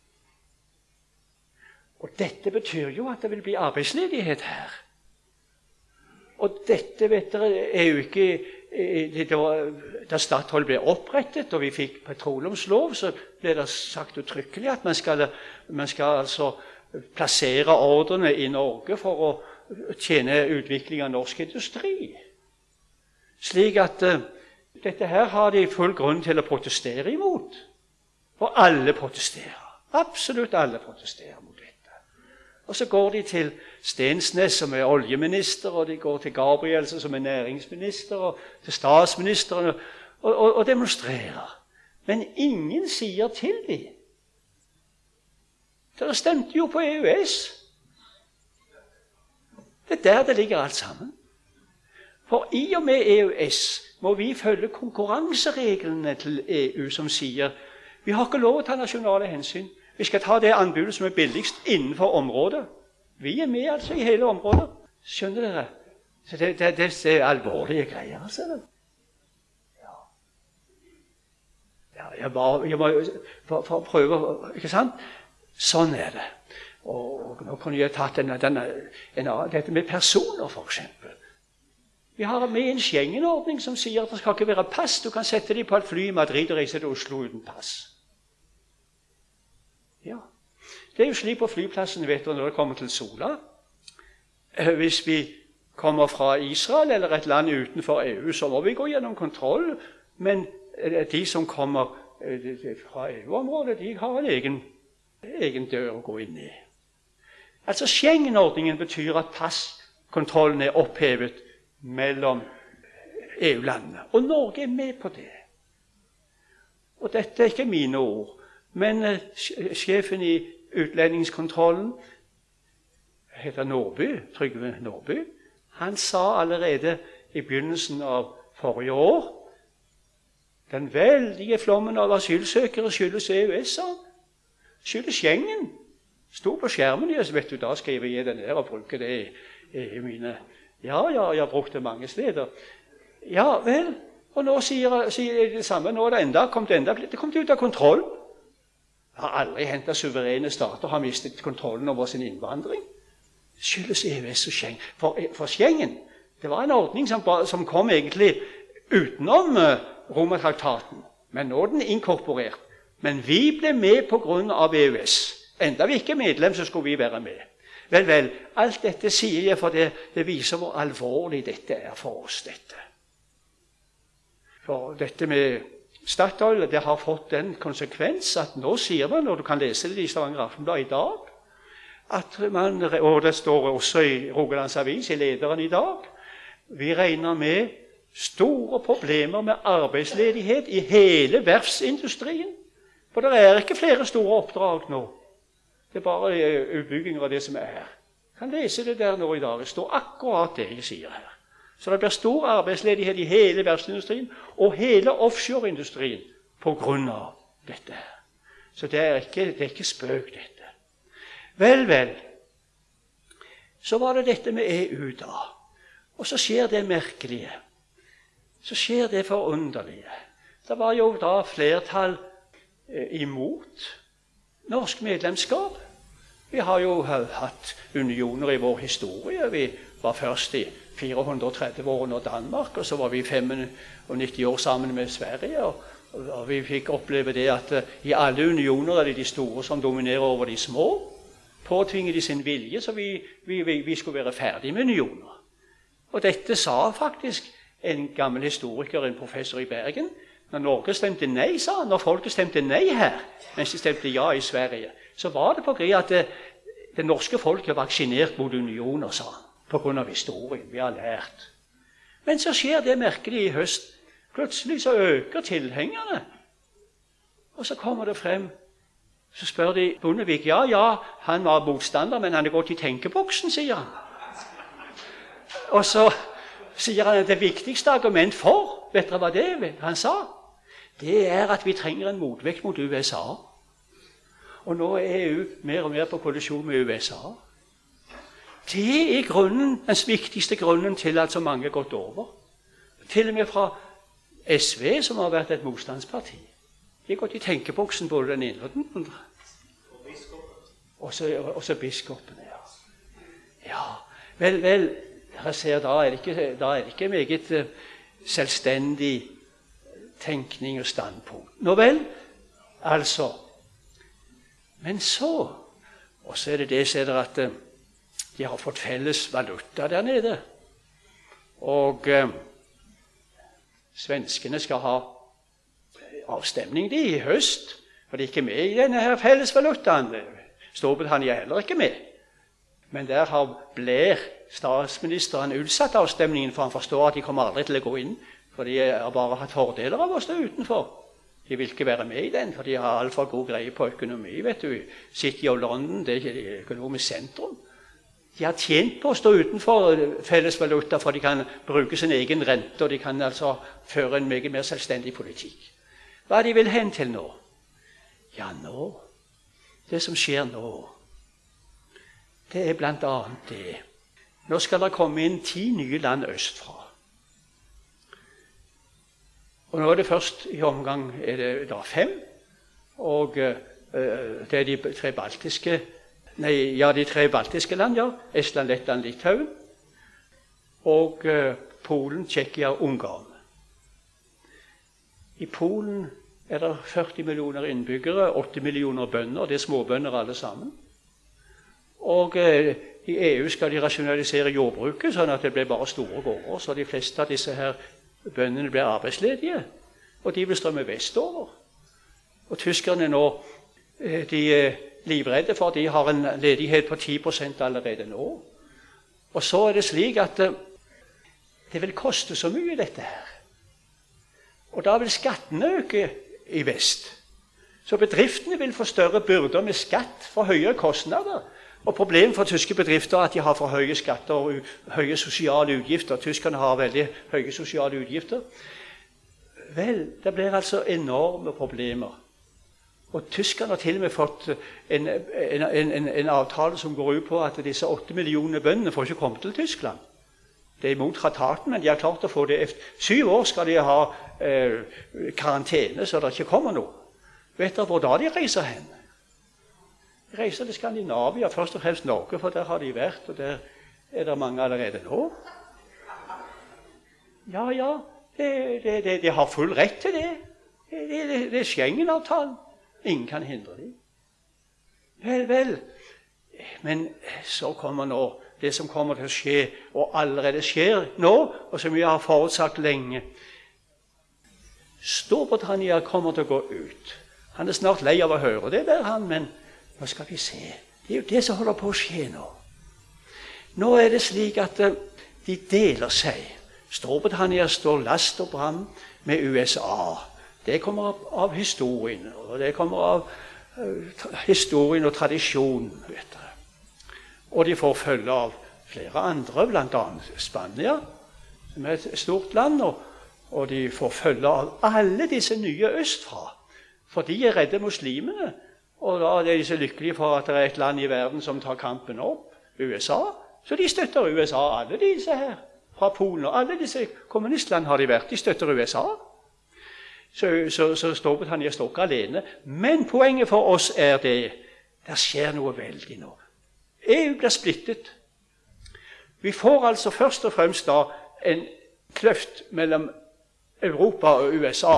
Og dette betyr jo at det vil bli arbeidsledighet her. Og dette, vet dere, er jo ikke da Statoil ble opprettet og vi fikk petroleumslov, så ble det sagt uttrykkelig at man skal altså plassere ordrene i Norge for å tjene utvikling av norsk industri. Slik at dette her har de full grunn til å protestere imot. For alle protesterer. Absolutt alle protesterer mot dette. Og så går de til Stensnes, som er oljeminister, og de går til Gabrielsen, som er næringsminister, og til statsministeren, og demonstrerer. Men ingen sier til dem. Dere stemte jo på EØS. Det er der det ligger alt sammen. For i og med EØS må vi følge konkurransereglene til EU, som sier vi har ikke lov å ta nasjonale hensyn. Vi skal ta det anbudet som er billigst innenfor området. Vi er med altså i hele området. Skjønner dere? Så det er alvorlige greier, altså. Jeg må for å prøve, ikke sant? Sånn er det. Og nå kunne jeg tatt dette med personer, for eksempel. Vi har med en Schengen-ordning som sier at det skal ikke være pass. Du kan sette dem på et fly i Madrid og reise til Oslo uten pass. Ja, det er jo slik på flyplassen, vet du, når det kommer til Sola. Hvis vi kommer fra Israel eller et land utenfor EU, så må vi gå gjennom kontroll, men de som kommer fra EU-området, de har en egen dør å gå inn i. Altså Schengen-ordningen betyr at passkontrollen er opphevet mellom EU-landene, og Norge er med på det. Og dette er ikke mine ord, men sjefen i utlendingskontrollen heter Nordby, Trygve Nordby. Han sa allerede i begynnelsen av forrige år den veldige flommen av asylsøkere skyldes EØS, sa han. Skyldes Schengen. Sto på skjermen, så vet du, da skriver jeg det ned og bruker det i mine. Ja, jeg har brukt det mange steder. Ja, vel, og nå sier det samme. Nå er det kommet ut av kontroll. Har aldri hendt at suverene stater har mistet kontrollen over sin innvandring. Det skyldes EØS og Schengen. For Schengen, det var en ordning som kom egentlig utenom Romatraktaten. Men nå er den inkorporert. Men vi ble med på grunn av EØS. Enda vi ikke er medlem, så skulle vi være med. Vel, alt dette sier jeg, for det viser hvor alvorlig dette er for oss, dette. For dette med Statoil, det har fått den konsekvens at nå sier man, og du kan lese det i Stavanger Aftenblad i dag, at man, og det står også i Rogalands Avis, i lederen i dag, vi regner med store problemer med arbeidsledighet i hele verftsindustrien. For det er ikke flere store oppdrag nå. Det er bare utbygginger av det som er her. Jeg kan lese det der nå i dag. Det står akkurat det jeg sier her. Så det blir stor arbeidsledighet i hele verftsindustrien og hele offshoreindustrien på grunn av dette her. Så det er ikke spøk, dette. Vel. Så var det dette med EU da. Og så skjer det merkelige. Så skjer det forunderlige. Det var jo da flertall imot norsk medlemskap. Vi har jo hatt unioner i vår historie. Vi var først i 430 år under Danmark, og så var vi 95 år sammen med Sverige. Og vi fikk oppleve det at i alle unioner er det de store som dominerer over de små. Påtvinger de sin vilje, så vi skulle være ferdige med unioner. Og dette sa faktisk en gammel historiker, en professor i Bergen. Når Norge stemte nei, sa han, når folket stemte nei her, mens de stemte ja i Sverige, så var det på grunn av at det norske folket var vaksinert mot unioner, sa han, på grunn av historien. Vi har lært. Men så skjer det merkelig i høst. Plutselig så øker tilhengerne. Og så kommer det frem, så spør de Bondevik, ja, han var motstander, men han er gått i tenkeboksen, sier han. Og så sier han at det viktigste argument for, vet dere hva det han sa? Det er at vi trenger en motvekt mot USA. Og nå er EU mer og mer på kollisjon med USA. Det er den viktigste grunnen til at så mange er gått over. Til og med fra SV, som har vært et motstandsparti. De har gått i tenkeboksen både den ene og den andre. Og så biskopene, ja. Vel, jeg ser, da er det ikke meget selvstendig tenkning og standpunkt. Nå vel, altså. Men så, og så er det ser dere at de har fått felles valuta der nede. Og svenskene skal ha avstemning de i høst, for de er ikke med i denne her felles valutaen. Storbritannia er heller ikke med. Men der har Blair, statsministeren, utsatt avstemningen, for han forstår at de kommer aldri til å gå inn, for de har bare hatt fordeler av å stå utenfor. De vil ikke være med i den, for de har altfor god greie på økonomi. Vet du. City of London, det er ikke et økonomisk sentrum. De har tjent på å stå utenfor felles valuta, for de kan bruke sin egen rente, og de kan altså føre en mye mer selvstendig politikk. Hva er de vil hen til nå? Ja, nå, det som skjer nå, det er blant annet det. Nå skal det komme inn 10 nye land østfra. Og nå er det først i omgang er det da 5, og det er de tre baltiske land, ja. Estland, Lettland, Litauen, og Polen, Tsjekkia og Ungarn. I Polen er det 40 millioner innbyggere, 8 millioner bønder, det er småbønder alle sammen. Og i EU skal de rasjonalisere jordbruket, sånn at det blir bare store gårder, så de fleste av disse her bøndene blir arbeidsledige, og de vil strømme vestover. Og tyskerne nå, de er livredde, for de har en ledighet på 10% allerede nå. Og så er det slik at det vil koste så mye dette her. Og da vil skattene øke i vest. Så bedriftene vil få større byrder med skatt for høye kostnader. Og problemet for tyske bedrifter er at de har for høye skatter og høye sosiale utgifter. Tyskerne har veldig høye sosiale utgifter. Vel, det blir altså enorme problemer. Og tyskerne har til og med fått en avtale som går ut på at disse 8 millioner bøndene får ikke komme til Tyskland. Det er imot traktaten, men de har klart å få det. Efter 7 år skal de ha karantene, så det ikke kommer noe. Vet dere hvor da de reiser hen? De reiser til Skandinavia, først og fremst Norge, for der har de vært, og der er det mange allerede nå. Ja, de har full rett til det. Det er Schengen-avtalen. Ingen kan hindre dem. Vel. Men så kommer nå det som kommer til å skje, og allerede skjer nå, og som vi har forutsagt lenge. Storbritannia kommer til å gå ut. Han er snart lei av å høre det der, men nå skal vi se. Det er jo det som holder på å skje nå. Nå er det slik at de deler seg. Storbritannia står last og bram med USA. Det kommer av historien, og det kommer av historien og tradisjonen, vet dere. Og de får følge av flere andre, blant annet Spania, som er et stort land, og de får følge av alle disse nye østfra, for de er redde muslimene, og da er de så lykkelige for at det er et land i verden som tar kampen opp, USA, så de støtter USA, alle disse her, fra Polen, og alle disse kommunistland har de vært, de støtter USA. Så Storbritannia står ikke alene. Men poenget for oss er det skjer noe veldig nå. EU blir splittet. Vi får altså først og fremst da en kløft mellom Europa og USA.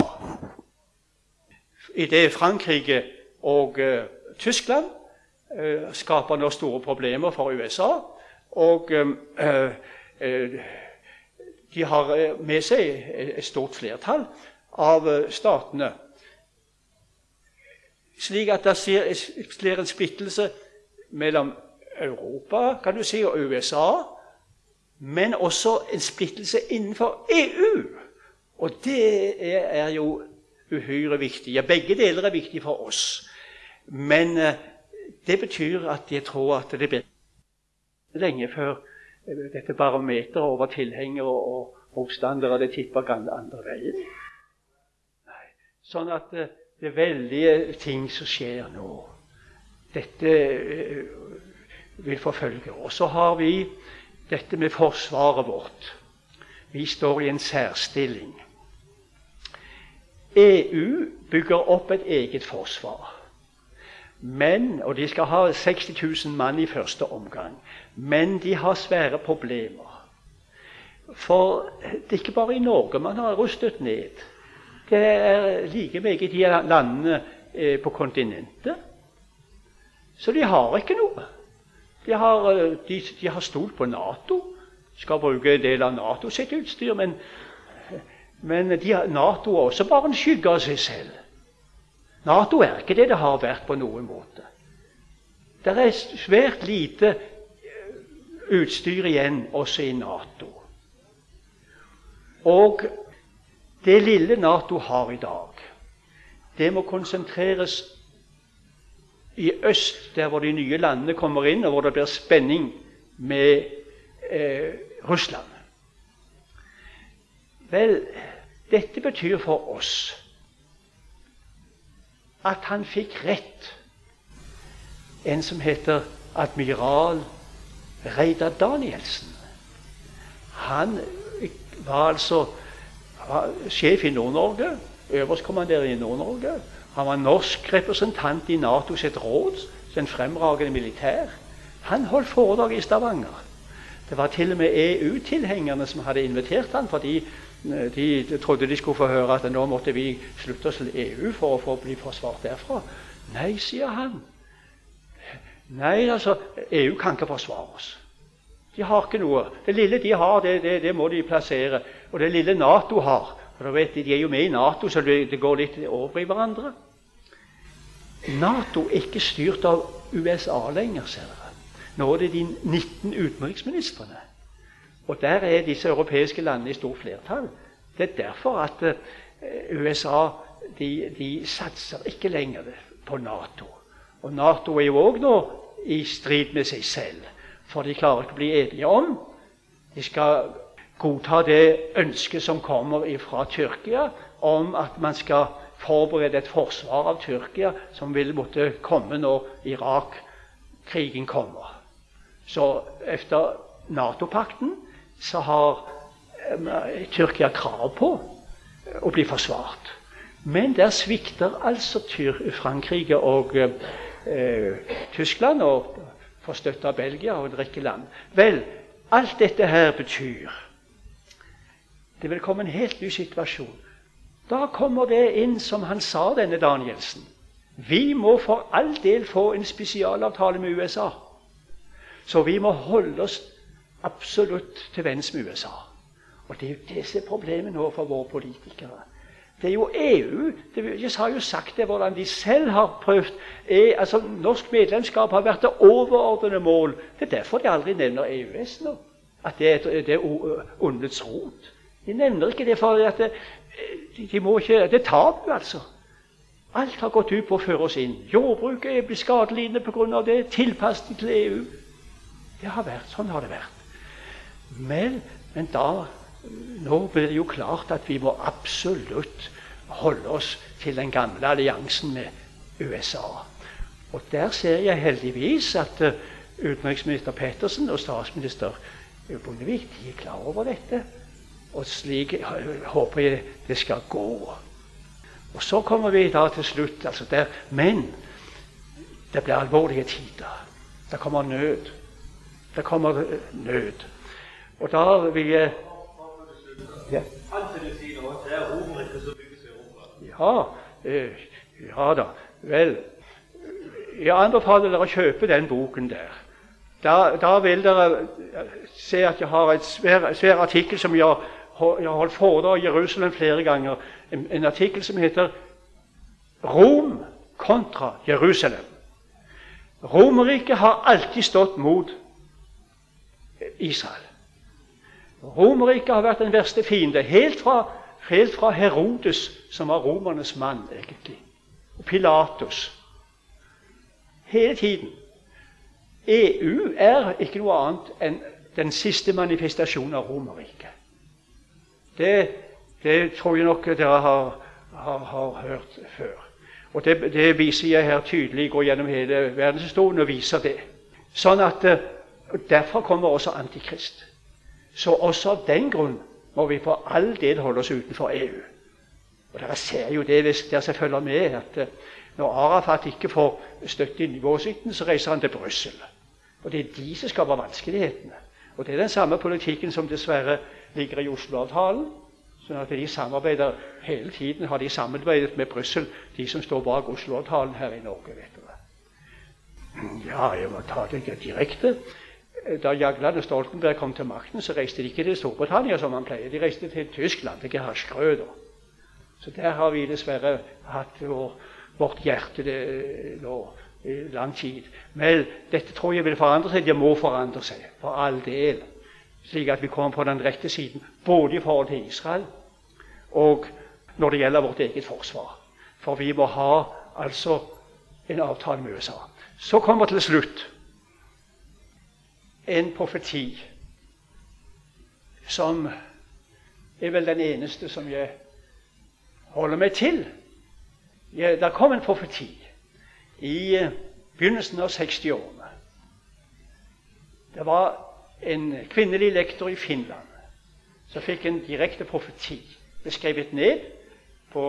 I det Frankrike og Tyskland skaper nå store problemer for USA, og de har med seg et stort flertall av statene, slik at det blir en splittelse mellom Europa, kan du si, og USA, men også en splittelse innenfor EU. Og det er jo uhyre viktig. Ja, begge deler er viktig for oss. Men det betyr at jeg tror at det blir lenge før dette barometeret over tilhengere og motstandere, det tipper andre veien. Sånn at det er veldige ting som skjer nå. Dette vil forfølge. Og så har vi dette med forsvaret vårt. Vi står i en særstilling. EU bygger opp et eget forsvar. Og de skal ha 60 000 mann i første omgang. Men de har svære problemer. For det er ikke bare i Norge man har rustet ned. Det er like meget i de landene på kontinentet. Så de har ikke noe. De har stolt på NATO. Skal bruke en del av NATO sitt utstyr, men NATO er også bare en skygge av seg selv. NATO er ikke det det har vært på noen måte. Det er svært lite utstyr igjen også i NATO. Og det lille NATO har i dag, det må konsentreres i øst, der hvor de nye landene kommer inn, og hvor det blir spenning med Russland. Vel, dette betyr for oss at han fikk rett, en som heter admiral Reidar Danielsen. Han var sjef i Nord-Norge, øverstkommanderende i Nord-Norge. Han var norsk representant i NATO sitt råd, en fremragende militær. Han holdt foredrag i Stavanger. Det var til og med EU-tilhengerne som hadde invitert han, fordi de trodde de skulle få høre at nå måtte vi slutte oss til EU for å få bli forsvart derfra. Nei, sier han. Nei, altså, EU kan ikke forsvare oss. De har ikke noe. Det lille de har, det må de plassere. Og det lille NATO har, for da vet de er jo med i NATO, så det går litt over i hverandre. NATO er ikke styrt av USA lenger, ser dere. Nå er det de 19 utenriksministrene. Og der er disse europeiske landene i stort flertall. Det er derfor at USA de satser ikke lenger på NATO. Og NATO er jo også nå i strid med seg selv, for de klarer ikke å bli enige om. De skal godta det ønsket som kommer fra Tyrkia, om at man skal forberede et forsvar av Tyrkia som vil måtte komme når Irak-krigen kommer. Så efter NATO-pakten så har Tyrkia krav på å bli forsvart. Men der svikter altså Frankrike og Tyskland, og får støtte av Belgia og en rekke land. Vel, alt dette her betyr det vil komme en helt ny situasjon. Da kommer det inn, som han sa, denne Danielsen. Vi må for all del få en spesialavtale med USA. Så vi må holde oss absolutt til venns med USA. Og det er jo det som er problemet nå for våre politikere. Det er jo EU. Jeg har jo sagt det, hvordan de selv har prøvd. Altså, norsk medlemskap har vært det overordnede mål. Det er derfor de aldri nevner EØS nå. At det er ondets rot. De nevner ikke det, for at de må ikke, det er tabu, altså. Alt har gått ut på å føre oss inn. Jordbruket er blitt skadelidende på grunn av det. Tilpasning til EU. Det har vært, sånn har det vært. Men nå blir det jo klart at vi må absolutt holde oss til den gamle alliansen med USA. Og der ser jeg heldigvis at utenriksminister Pettersen og statsminister Bondevik, de er klar over dette. Og slik håper jeg det skal gå. Og så kommer vi da til slutt, altså der, men det blir alvorlige tider. Det kommer nød. Det kommer nød. Og da vil jeg ja. Ja da. Vel, jeg anbefaler dere å kjøpe den boken der. Da vil dere se at jeg har et svær artikkel som jeg har holdt foredrag i Jerusalem flere ganger. En artikkel som heter Rom kontra Jerusalem. Romerriket har alltid stått mot Israel. Romerriket har vært den verste fiende, helt fra Herodes, som var romernes mann, egentlig, og Pilatus. Hele tiden. EU er ikke noe annet enn den siste manifestasjonen av Romerriket. Det tror jeg nok dere har hørt før. Og det viser jeg her tydelig, går gjennom hele verdenshistorien og viser det. Sånn at derfor kommer også Antikrist. Så også av den grunn må vi på all del holde oss utenfor EU. Og dere ser jo det hvis dere følger med, at når Arafat ikke får støtte i Washington, så reiser han til Brussel. Og det er de som skaper vanskelighetene. Og det er den samme politikken som dessverre ligger i Oslo-avtalen. Sånn at de samarbeider hele tiden, har de samarbeidet med Brussel, de som står bak Oslo-avtalen her i Norge, vet dere. Ja, jeg må ta det direkte. Da Jagland og Stoltenberg kom til makten, så reiste de ikke til Storbritannia som man pleier. De reiste til Tyskland, til Gerhard Schröder. Så der har vi dessverre hatt vårt hjerte nå i lang tid. Men dette tror jeg vil forandre seg. Det må forandre seg, for all del. Slik at vi kommer på den rette siden, både i forhold til Israel og når det gjelder vårt eget forsvar. For vi må ha altså en avtale med USA. Så kommer til slutt en profeti som er vel den eneste som jeg holder meg til. Der kom en profeti i begynnelsen av 60-årene. Det var en kvinnelig lektor i Finland som fikk en direkte profeti. Det ble skrevet ned på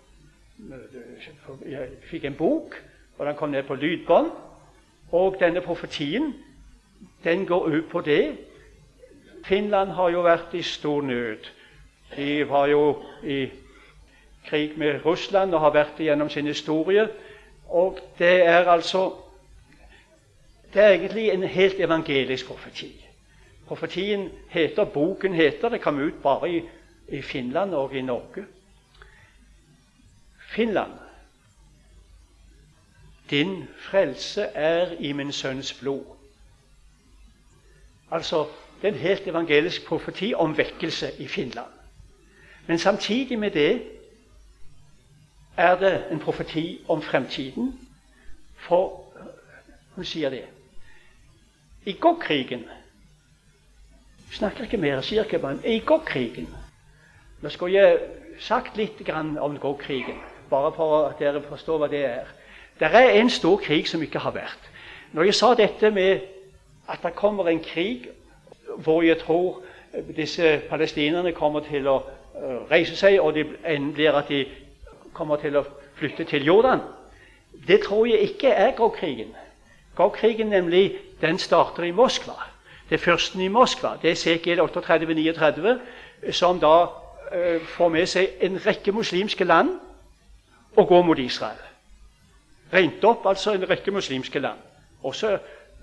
jeg fikk en bok, og den kom ned på lydbånd. Og denne profetien, den går ut på det. Finland har jo vært i stor nød. De var jo i krig med Russland og har vært gjennom sin historie. Og det er egentlig en helt evangelisk profeti. Profetien heter, boken heter, det kom ut bare i Finland og i Norge. Finland, din frelse er i min sønns blod. Altså, det er en helt evangelisk profeti om vekkelse i Finland. Men samtidig med det er det en profeti om fremtiden. For, hun sier det, i Gokk-krigen, snakker ikke mer, sier ikke bare, i Gokk-krigen, nå skal jeg sagt litt om Gokk-krigen, bare for at dere forstår hva det er. Det er en stor krig som ikke har vært. Når jeg sa dette med at det kommer en krig hvor jeg tror disse palestinerne kommer til å reise seg, og det blir at de kommer til å flytte til Jordan, det tror jeg ikke er Gokk-krigen. Gokk-krigen nemlig, den starter i Moskva. Det er fyrsten i Moskva, det er Esekiel 38-39, som da får med seg en rekke muslimske land og går mot Israel. Rent opp altså en rekke muslimske land. Også,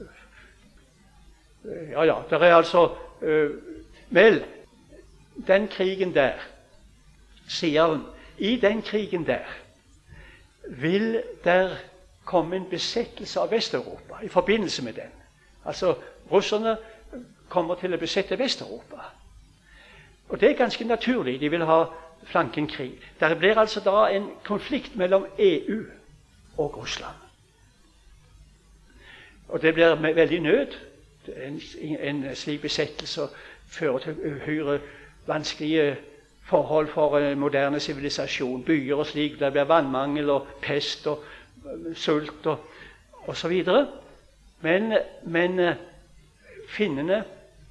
det er altså, vel, den krigen der, sier hun, i den krigen der vil der komme en besettelse av Vest-Europa i forbindelse med den. Altså, russerne kommer til å besette Vest-Europa. Og det er ganske naturlig, de vil ha flankenkrig. Der blir altså da en konflikt mellom EU og Russland. Og det blir veldig nød. En slik besettelse fører til uhyre vanskelige forhold for en moderne sivilisasjon. Byer og slik, der blir vannmangel og pest og sult og så videre. Men finnene,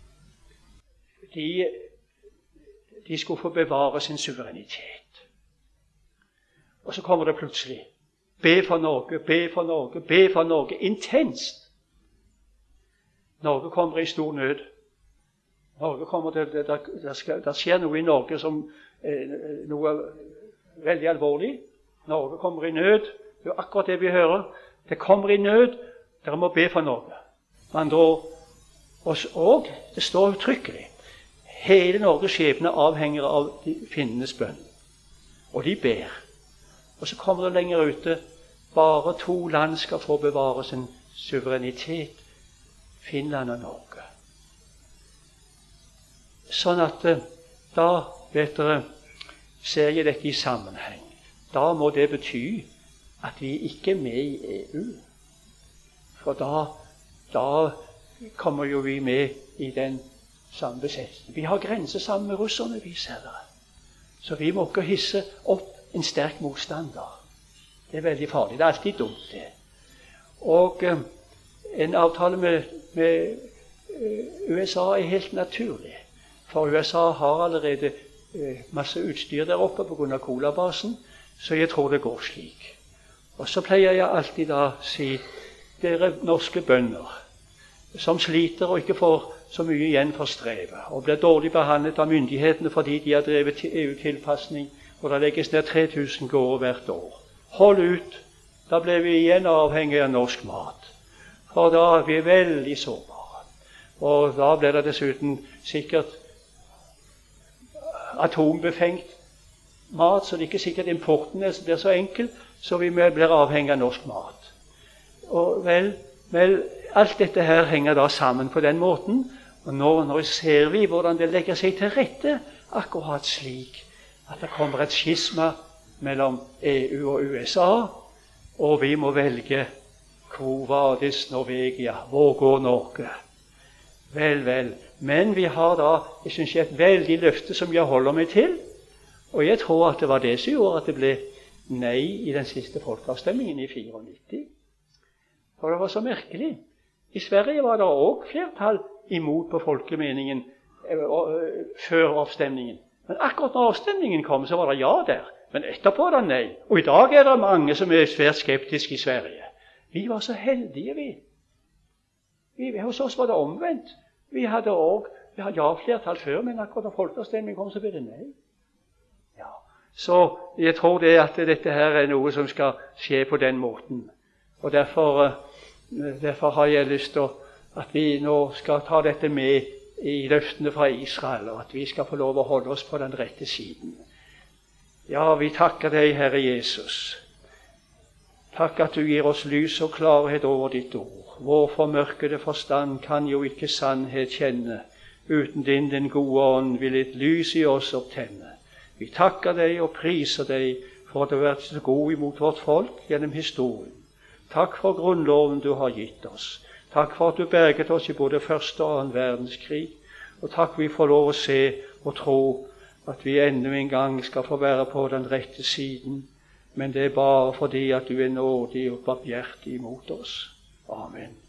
de skulle få bevare sin suverenitet. Og så kommer det plutselig: be for Norge, be for Norge, be for Norge, intenst. Norge kommer i stor nød. Norge kommer til, der skjer noe i Norge som noe veldig alvorlig. Norge kommer i nød. Det er akkurat det vi hører. Det kommer i nød. Dere må be for Norge. Og det står uttrykkelig: hele Norges skjebne avhenger av finnenes bønn. Og de ber. Og så kommer det lenger ute: bare 2 land skal få bevare sin suverenitet, Finland og Norge. Sånn at da, vet dere, ser jeg dette i sammenheng. Da må det bety at vi ikke er med i EU. For da kommer jo vi med i den samme besettelsen. Vi har grenser sammen med russerne, vi ser dere. Så vi må ikke hisse opp en sterk motstander. Det er veldig farlig. Det er alltid dumt, det. Og en avtale med USA er helt naturlig. For USA har allerede masse utstyr der oppe på grunn av Kolabasen, så jeg tror det går slik. Og så pleier jeg alltid da si: dere norske bønder som sliter og ikke får så mye igjen for strevet, og blir dårlig behandlet av myndighetene fordi de har drevet EU-tilpasning, og det legges ned 3000 gårder hvert år. Hold ut, da blir vi igjen avhengig av norsk mat. For da er vi veldig sårbare. Og da blir det dessuten sikkert atombefengt mat, så det er ikke sikkert importen blir så enkel, så vi blir avhengig av norsk mat. Og vel, alt dette her henger da sammen på den måten, og nå ser vi hvordan det legger seg til rette akkurat slik at det kommer et skisma mellom EU og USA, og vi må velge hvor vadis Norvegia, hvor går Norge? Vel, vel. Men vi har da, jeg synes, et veldig løfte som jeg holder meg til, og jeg tror at det var det som gjorde at det ble nei i den siste folkeavstemningen i 94. For det var så merkelig. I Sverige var det også flertall imot på folkemeningen før avstemningen. Men akkurat når avstemningen kom, så var det ja der. Men etterpå er det nei. Og i dag er det mange som er svært skeptiske i Sverige. Vi var så heldige, vi. Hos oss var det omvendt. Vi hadde ja-flertall før, men akkurat når folkeavstemningen kom, så ble det nei. Ja. Så jeg tror det at dette her er noe som skal skje på den måten. Og derfor har jeg lyst til at vi nå skal ta dette med i løftene fra Israel, og at vi skal få lov å holde oss på den rette siden. Ja, vi takker deg, Herre Jesus. Takk at du gir oss lys og klarhet over ditt ord. Vår formørkede forstand kan jo ikke sannhet kjenne. Uten den gode ånd vil et lys i oss opptenne. Vi takker deg og priser deg for at du har vært så god imot vårt folk gjennom historien. Takk for grunnloven du har gitt oss. Takk for at du berget oss i både første og annen verdenskrig. Og takk vi får lov å se og tro at vi enda en gang skal få være på den rette siden. Men det er bare fordi at du er nådig og barmhjertig imot oss. Amen.